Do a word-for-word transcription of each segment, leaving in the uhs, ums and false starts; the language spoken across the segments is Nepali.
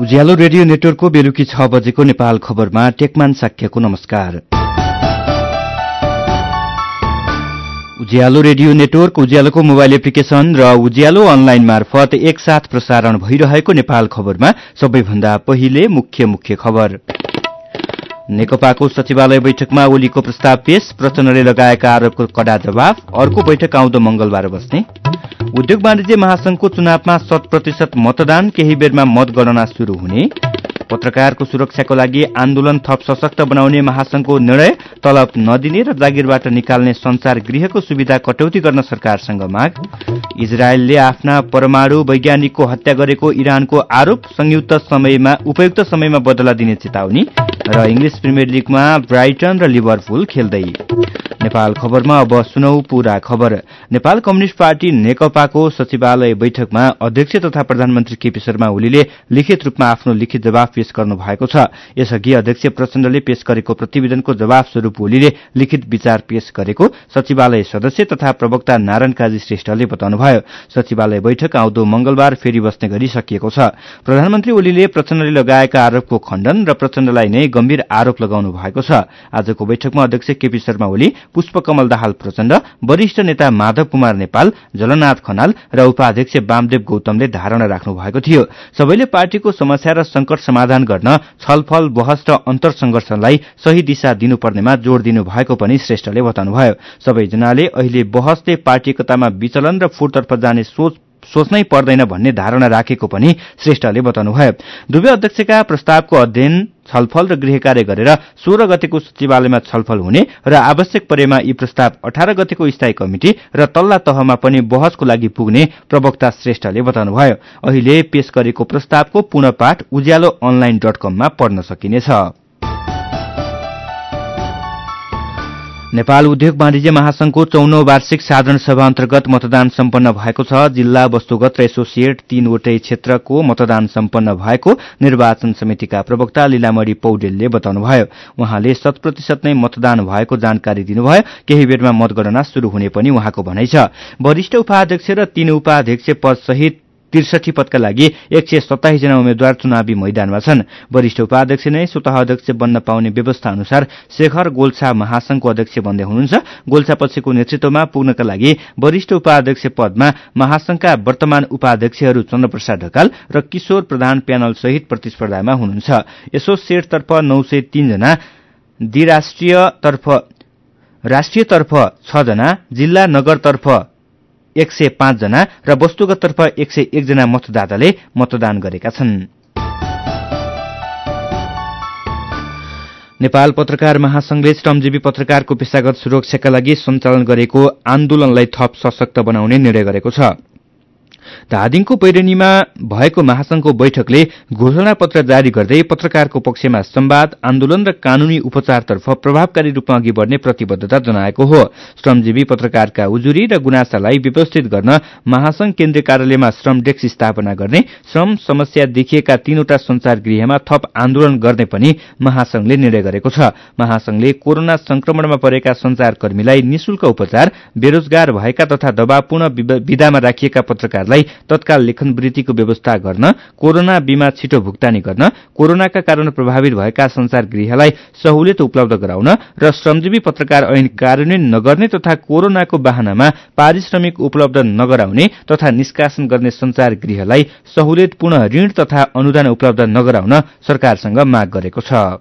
उज्यालो रेडियो नेटवर्कको बेलुकी छ बजेको नेपाल खबरमा टेकमान साक्यको नमस्कार। उज्यालो रेडियो नेटवर्क, उज्यालोको मोबाइल एप्लिकेशन र उज्यालो अनलाइन मार्फत एकसाथ प्रसारण भइरहेको नेपाल खबरमा सबैभन्दा पहिले मुख्य मुख्य खबर। नेकपाको सचिवालय बैठकमा ओलीको प्रस्ताव पेश, प्रचण्डले लगाएका आरोपको कड़ा जवाफ। अर्को बैठक आउँदो मंगलबार बस्ने। उद्योग वाणिज्य महासंघको चुनावमा शत प्रतिशत मतदान, केही बेरमा मतगणना शुरू हुने। पत्रकारको सुरक्षाको लागि आन्दोलन थप सशक्त बनाउने महासंघको निर्णय, तलब नदिने र जागिरबाट निकाल्ने संचार गृहको सुविधा कटौती गर्न सरकारसँग माग। इजरायलले आफ्ना परमाणु वैज्ञानिकको हत्या गरेको इरानको आरोप, संयुक्त समयमा उपयुक्त समयमा बदला दिने चेतावनी। र इंग्लिश प्रिमियर लीगमा ब्राइटन र लिभरपुल खेल्दै। नेपाल खबरमा अब सुनौ पूरा खबर। नेपाल कम्युनिष्ट पार्टी नेकपाको सचिवालय बैठकमा अध्यक्ष तथा प्रधानमन्त्री केपी शर्मा ओलीले लिखित रूपमा आफ्नो लिखित जवाफ पेश गर्नु भएको छ। यसअघि अध्यक्ष प्रचण्डले पेश गरेको प्रतिवेदनको जवाफ स्वरूप ओलीले लिखित विचार पेश गरेको सचिवालय सदस्य तथा प्रवक्ता नारायण काजी श्रेष्ठले बताउनुभयो। सचिवालय बैठक आउँदो मंगलबार फेरि बस्ने गरी सकिएको छ। प्रधानमन्त्री ओलीले प्रचण्डले लगाएका आरोपको खण्डन र प्रचण्डलाई नै गम्भीर आरोप लगाउनु भएको छ। आजको बैठकमा अध्यक्ष केपी शर्मा ओली, पुष्पकमल दाहाल प्रचण्ड, वरिष्ठ नेता माधव कुमार नेपाल, जलनाथ खनाल र उपाध्यक्ष वामदेव गौतमले धारणा राख्नु भएको थियो। सबैले पार्टीको समस्या र संकट समाधान गर्न छलफल, बहस र अन्तर्संघर्षलाई सही दिशा दिनुपर्नेमा जोड़ दिनु भएको पनि श्रेष्ठले बताउनुभयो। सबैजनाले अहिले बहसले पार्टी एकतामा विचलन र फुटतर्फ जाने सोच सोच्नै पर्दैन भन्ने धारणा राखेको पनि श्रेष्ठले बताउनुभयो। दुवै अध्यक्षका प्रस्तावको अध्ययन, छलफल र गृह कार्य गरेर सोह्र गतेको सचिवालयमा छलफल हुने र आवश्यक परेमा यी प्रस्ताव अठार गतेको स्थायी कमिटी र तल्ला तहमा पनि बहसको लागि पुग्ने प्रवक्ता श्रेष्ठले बताउनुभयो। अहिले पेश गरेको प्रस्तावको पुनः पाठ उज्यालो अनलाइन डट कममा पढ्न सकिनेछ। नेपाल उद्योग वाणिज्य महासंघको चौनौ वार्षिक साधारण सभा अन्तर्गत मतदान सम्पन्न भएको छ। जिल्ला वस्तुगत र एसोसिएट तीनवटै क्षेत्रको मतदान सम्पन्न भएको निर्वाचन समितिका प्रवक्ता लीलामणि पौडेलले बताउनुभयो। उहाँले शत प्रतिशत नै मतदान भएको जानकारी दिनुभयो। केही बेरमा मतगणना शुरू हुने पनि उहाँको भनाइ छ। वरिष्ठ उपाध्यक्ष र तीन उपाध्यक्ष पद सहित त्रिसठी पदका लागि एक सय सत्ताइस जना उम्मेद्वार चुनावी मैदानमा छन्। वरिष्ठ उपाध्यक्ष नै स्वतः अध्यक्ष बन्न पाउने व्यवस्था अनुसार शेखर गोल्छा महासंघको अध्यक्ष बन्दै हुनुहुन्छ। गोल्छापछिको नेतृत्वमा पुग्नका लागि वरिष्ठ उपाध्यक्ष पदमा महासंघका वर्तमान उपाध्यक्षहरू चन्द्रप्रसाद ढकाल र किशोर प्रधान प्यानल सहित प्रतिस्पर्धामा हुनुहुन्छ। एसोसिएटतर्फ नौ सय तीन जना, द्विराष्ट्रियतर्फ राष्ट्रियतर्फ छ जना, जिल्ला नगरतर्फ एक सय पाँच जना र वस्तुगततर्फ एक सय एक जना मतदाताले मतदान गरेका छन्। नेपाल पत्रकार महासंघले श्रमजीवी पत्रकारको पेशागत सुरक्षाका लागि सञ्चालन गरेको आन्दोलनलाई थप सशक्त बनाउने निर्णय गरेको छ। धादिङको पैरेनीमा भएको महासंघको बैठकले घोषणा पत्र जारी गर्दै पत्रकारको पक्षमा संवाद, आन्दोलन र कानूनी उपचारतर्फ प्रभावकारी रूपमा अघि बढ्ने प्रतिबद्धता जनाएको हो। श्रमजीवी पत्रकारका उजुरी र गुनासालाई व्यवस्थित गर्न महासंघ केन्द्रीय कार्यालयमा श्रम डेस्क स्थापना गर्ने, श्रम समस्या देखिएका तीनवटा संचार गृहमा थप आन्दोलन गर्ने पनि महासंघले निर्णय गरेको छ। महासंघले कोरोना संक्रमणमा परेका संचारकर्मीलाई निशुल्क उपचार, बेरोजगार भएका तथा दबावपूर्ण विधामा राखिएका पत्रकारलाई तत्काल लेखन वृत्तिको व्यवस्था गर्न, कोरोना बीमा छिटो भुक्तानी गर्न, कोरोनाका कारण प्रभावित भएका संचार गृहलाई सहुलियत उपलब्ध गराउन र श्रमजीवी पत्रकार ऐन कार्यान्वयन नगर्ने तथा कोरोनाको बहानामा पारिश्रमिक उपलब्ध नगराउने तथा निष्कासन गर्ने संचार गृहलाई सहुलियतपूर्ण ऋण तथा अनुदान उपलब्ध नगराउन सरकारसँग माग गरेको छ।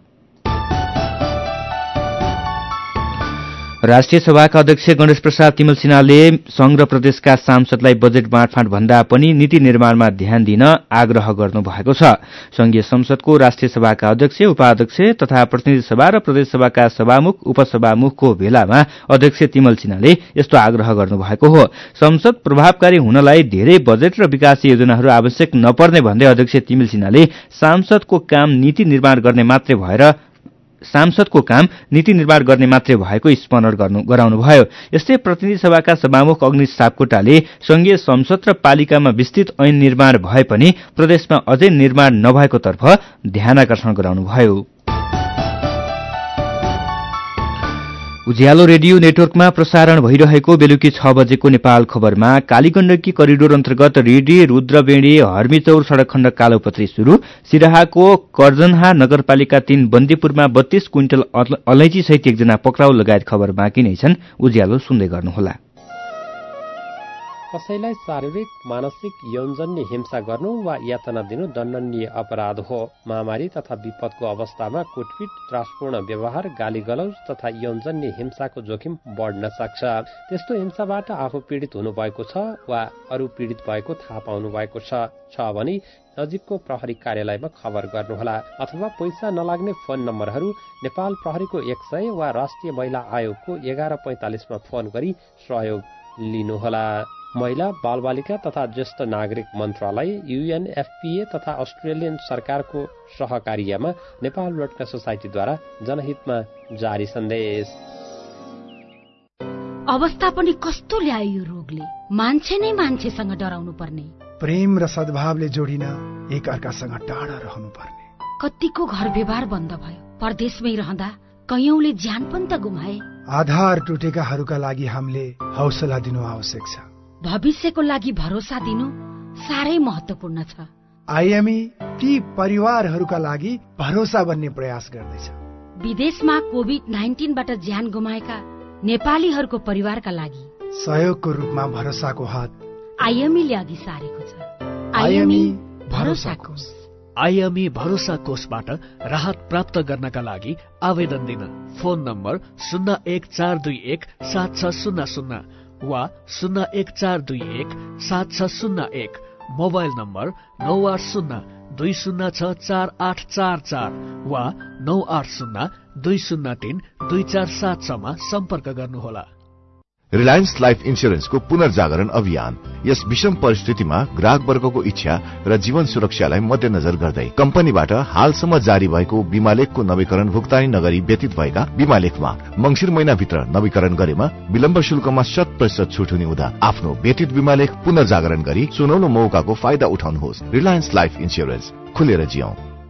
राष्ट्रिय सभाका अध्यक्ष गणेश प्रसाद तिमल सिन्हाले संघ र प्रदेशका सांसदलाई बजेट बाँडफाँड भन्दा पनि नीति निर्माणमा ध्यान दिन आग्रह गर्नु भएको छ। संघीय संसदको राष्ट्रिय सभाका अध्यक्ष, उपाध्यक्ष तथा प्रतिनिधि सभा र प्रदेश सभाका सभामुख, उपसभामुखको भेलामा अध्यक्ष तिमल सिन्हाले यस्तो आग्रह गर्नु भएको हो। संसद प्रभावकारी हुनलाई धेरै बजेट र विकास योजनाहरू आवश्यक नपर्ने भन्दै अध्यक्ष तिमल सिन्हाले सांसदको काम नीति निर्माण गर्ने मात्रै भएर सांसदको काम नीति निर्माण गर्ने मात्रै भएको स्मरण गराउनुभयो। यस्तै प्रतिनिधि सभाका सभामुख अग्नि सापकोटाले संघीय संसद र पालिकामा विस्तृत ऐन निर्माण भए पनि प्रदेशमा अझै निर्माण नभएको तर्फ ध्यानाकर्षण गराउनुभयो। उज्यालो रेडियो नेटवर्कमा प्रसारण भइरहेको बेलुकी छ बजेको नेपाल खबरमा कालीगण्डकी करिडोर अन्तर्गत रेडी रुद्रबेडी हर्मीचौर सड़क खण्ड कालोपत्री शुरू, सिराहाको कर्जनहा नगरपालिका तीन बन्दीपुरमा बत्तीस क्विन्टल अलैँची सहित एकजना पक्राउ लगायत खबर बाँकी नै छन्। उज्यालो सुन्दै गर्नुहोला। कसैलाई शारीरिक मानसिक यौनजन्य हिंसा गर्नु वा यातना दिनु दण्डनीय अपराध हो। महामारी तथा विपदको अवस्थामा कुटपिट, त्रासपूर्ण व्यवहार, गाली गलौज तथा यौनजन्य हिंसाको जोखिम बढ्न सक्छ। त्यस्तो हिंसाबाट आफू पीडित हुनुभएको छ वा अरू पीडित भएको थाहा पाउनु भएको छ छ भने नजिकको प्रहरी कार्यालयमा खबर गर्नुहोला अथवा पैसा नलाग्ने फोन नम्बरहरू नेपाल प्रहरीको एक सय वा राष्ट्रिय महिला आयोगको एघार पैंतालिसमा फोन गरी सहयोग लिनुहोला। महिला बालबालिका तथा ज्येष्ठ नागरिक मन्त्रालय, युएनएफपीए तथा अस्ट्रेलियन सरकारको सहकार्यमा नेपाल रेड क्रस सोसाइटीद्वारा जनहितमा जारी सन्देश। अवस्था पनि कस्तो ल्यायो यो रोगले, मान्छे नै मान्छेसँग डराउनु पर्ने, प्रेम र सद्भावले जोडिन एक अर्कासँग टाढा रहनु पर्ने। कतिको घर व्यवहार बन्द भयो, परदेशमै रहँदा कैयौंले ज्यान पनि त गुमाए। आधार टुटेकाहरूका लागि हामीले हौसला दिनु आवश्यक छ। भविष्यको लागि भरोसा दिनु साह्रै महत्वपूर्ण छ। आइएमई ती परिवारहरूका लागि भरोसा बन्ने प्रयास गर्दैछ। विदेशमा कोभिड नाइन्टिनबाट ज्यान गुमाएका नेपालीहरूको परिवारका लागि सहयोगको रूपमा भरोसाको हात आइएमईले अघि सारेको छ। आइएमई भरोसा कोष। आइएमई भरोसा कोषबाट राहत प्राप्त गर्नका लागि आवेदन दिन फोन नम्बर शून्य एक चार दुई एक सात छ शून्य शून्य वा शून्य एक चार दुई एक सात छ शून्य एक, मोबाइल नम्बर नौ आठ शून्य दुई शून्य छ चार आठ चार चार वा नौ आठ शून्य दुई शून्य तीन दुई चार सात छमा सम्पर्क गर्नुहोला। रिलायन्स लाइफ इन्स्योरेन्सको पुनर्जागरण अभियान। यस विषम परिस्थितिमा ग्राहक वर्गको इच्छा र जीवन सुरक्षालाई मध्यनजर गर्दै कम्पनीबाट हालसम्म जारी भएको बीमा लेखको नवीकरण भुक्तानी नगरी व्यतीत भएका बीमा लेखमा मंगिर महिनाभित्र नवीकरण गरेमा विलम्ब शुल्कमा शत प्रतिशत छुट हुने हुँदा आफ्नो व्यतीत बीमा लेख पुनर्जागरण गरी सुनौलो मौकाको फाइदा उठाउनुहोस्। रिलायन्स लाइफ इन्स्योरेन्स, खुलेर जियौं।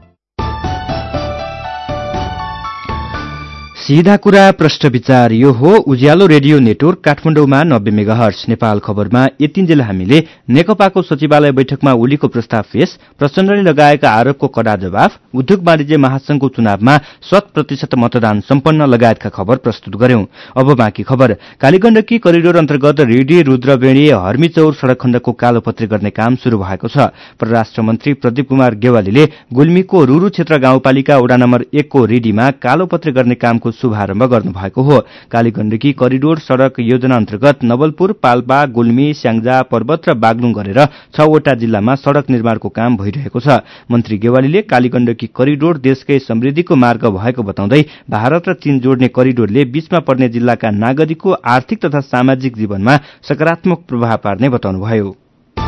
सीधा कुरा प्रश्न विचार, यो हो उज्यालो रेडियो नेटवर्क काठमाडौँमा नब्बे मेगाहर्ट्ज। नेपाल खबरमा यतिन्जेल हामीले नेकपाको सचिवालय बैठकमा ओलीको प्रस्ताव पेश, प्रचण्डले लगाएका आरोपको कडा जवाफ, उद्योग वाणिज्य महासंघको चुनावमा शत प्रतिशत मतदान सम्पन्न लगायतका खबर प्रस्तुत गर्यौं। अब बाँकी खबर। कालीगण्डकी करिडोर अन्तर्गत रेडी रुद्रबेडी हर्मीचौर सड़क खण्डको कालोपत्री गर्ने काम शुरू भएको छ। परराष्ट्र मन्त्री प्रदीप कुमार गेवालीले गुल्मीको रुरु क्षेत्र गाउँपालिका वडा नम्बर एकको रेडीमा कालोपत्री गर्ने कामको शुभारम्भ गर्नुभएको हो। कालीगण्डकी करिडोर सड़क योजना अन्तर्गत नवलपुर, पाल्पा, गुल्मी, स्याङ्जा, पर्वत र बागलुङ गरेर छवटा जिल्लामा सड़क निर्माणको काम भइरहेको छ। मन्त्री गेवालीले कालीगण्डकी करिडोर देशकै समृद्धिको मार्ग भएको बताउँदै भारत र चीन जोड्ने करिडोरले बीचमा पर्ने जिल्लाका नागरिकको आर्थिक तथा सामाजिक जीवनमा सकारात्मक प्रभाव पार्ने बताउनुभयो।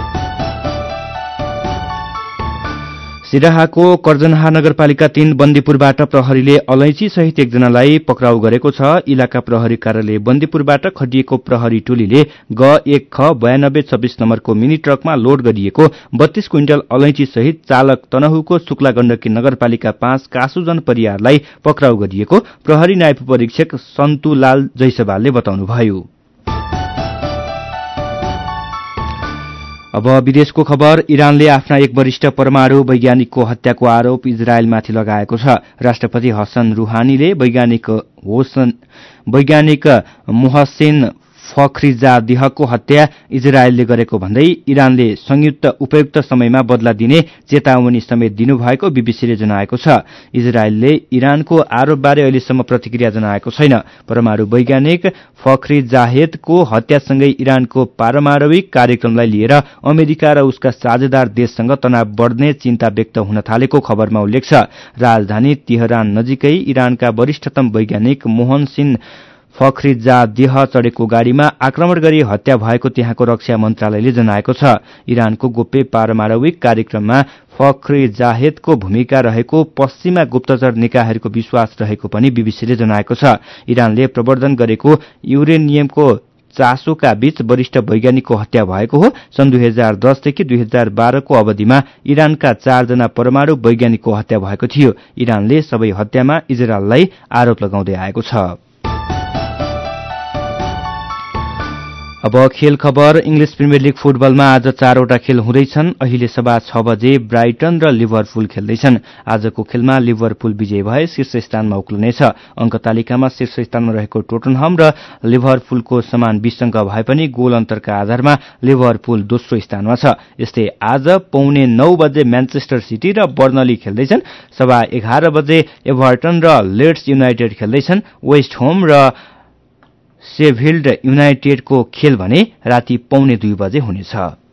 सिराहाको कर्जनहा नगरपालिका तीन बन्दीपुरबाट प्रहरीले अलैँची सहित एकजनालाई पक्राउ गरेको छ। इलाका प्रहरी कार्यालय बन्दीपुरबाट खटिएको प्रहरी टोलीले ग एक ख बयानब्बे छब्बीस नम्बरको मिनी ट्रकमा लोड गरिएको बत्तीस क्विन्टल अलैँची सहित चालक तनहुको शुक्ला गण्डकी नगरपालिका पाँच कासुजन परियारलाई पक्राउ गरिएको प्रहरी नायब परीक्षक सन्तुलाल जैसवालले बताउनुभयो। अब विदेशको खबर। इरानले आफ्ना एक वरिष्ठ परमाणु वैज्ञानिकको हत्याको आरोप इजरायलमाथि लगाएको छ। राष्ट्रपति हसन रुहानीले वैज्ञानिक होसन वैज्ञानिक मोहसिन फखरिजादेहको हत्या इजरायलले गरेको भन्दै इरानले संयुक्त उपयुक्त समयमा बदला दिने चेतावनी समेत दिनुभएको बीबीसीले जनाएको छ। इजरायलले इरानको आरोपबारे अहिलेसम्म प्रतिक्रिया जनाएको छैन। परमाणु वैज्ञानिक फखरिजादेहको हत्यासँगै इरानको पारमाणविक कार्यक्रमलाई लिएर अमेरिका र उसका साझेदार देशसँग तनाव बढ्ने चिन्ता व्यक्त हुन थालेको खबरमा उल्लेख छ। राजधानी तेहरान नजिकै इरानका वरिष्ठतम वैज्ञानिक मोहसिन फखरिजादेह चढेको गाड़ीमा आक्रमण गरी हत्या भएको त्यहाँको रक्षा मन्त्रालयले जनाएको छ। इरानको गोप्य पारमाणविक कार्यक्रममा फखरिजादेहको भूमिका रहेको पश्चिमा गुप्तचर निकायहरूको विश्वास रहेको पनि बीबीसीले जनाएको छ। इरानले प्रवर्धन गरेको युरेनियमको चासोका बीच वरिष्ठ वैज्ञानिकको हत्या भएको हो। सन् दुई हजार दसदेखि दुई हजार बाह्रको अवधिमा इरानका चारजना परमाणु वैज्ञानिकको हत्या भएको थियो। इरानले सबै हत्यामा इजरायललाई आरोप लगाउँदै आएको छ। अब खेल खबर। इंग्लिश प्रिमियर लिग फुटबलमा आज चारवटा खेल हुँदैछन्। अहिले सभा छ बजे ब्राइटन र लिभरपुल खेल्दैछन्। आजको खेलमा लिभरपुल विजयी भए शीर्ष स्थानमा उक्लनेछ। अंक तालिकामा शीर्ष स्थानमा रहेको टोटनहम र लिभरपुलको समान बीस अंक भए पनि गोल अन्तरका आधारमा लिभरपुल दोस्रो स्थानमा छ। यस्तै आज पौने नौ बजे म्यान्चेस्टर सिटी र बर्नली खेल्दैछन्। सभा एघार बजे एभर्टन र लिड्स युनाइटेड खेल्दैछन्। वेस्ट होम र सेभिल्ड युनाइटेडको खेल भने राति पौने दुई बजे हुनेछ।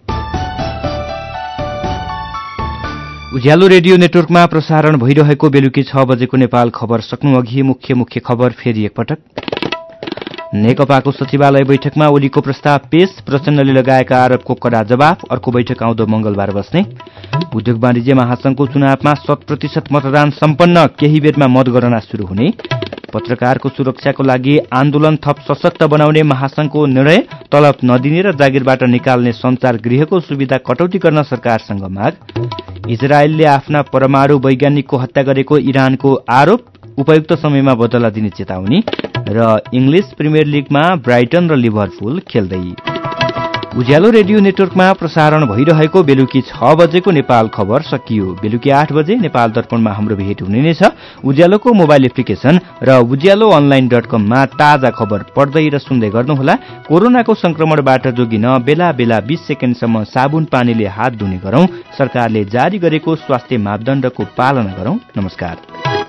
उज्यालो रेडियो नेटवर्कमा प्रसारण भइरहेको बेलुकी छ बजेको नेपाल खबर सक्नु अघि मुख्य मुख्य खबर फेरि एकपटक। नेकपाको सचिवालय बैठकमा ओलीको प्रस्ताव पेश। प्रचण्डले लगाएका आरोपको कडा जवाफ। अर्को बैठक आउँदो मंगलबार बस्ने। उद्योग वाणिज्य महासंघको चुनावमा शत प्रतिशत मतदान सम्पन्न। केही बेरमा मतगणना शुरू हुने। पत्रकारको सुरक्षाको लागि आन्दोलन थप सशक्त बनाउने महासंघको निर्णय। तलब नदिने र जागिरबाट निकाल्ने संचार गृहको सुविधा कटौती गर्न सरकारसँग माग। इजरायलले आफ्ना परमाणु वैज्ञानिकको हत्या गरेको इरानको आरोप। उपयुक्त समयमा बदला दिने चेतावनी। र इंग्लिश प्रिमियर लिगमा ब्राइटन र लिभरपुल खेल्दै। उज्यालो रेडियो नेटवर्कमा प्रसारण भइरहेको बेलुकी छ बजेको नेपाल खबर सकियो। बेलुकी आठ बजे नेपाल दर्पणमा हाम्रो भेट हुने नै छ। उज्यालोको मोबाइल एप्लिकेशन र उज्यालो अनलाइन डट कममा ताजा खबर पढ्दै र सुन्दै गर्नुहोला। कोरोनाको संक्रमणबाट जोगिन बेला बेला बीस सेकेन्डसम्म साबुन पानीले हात धुने गरौं। सरकारले जारी गरेको स्वास्थ्य मापदण्डको पालना गरौं। नमस्कार।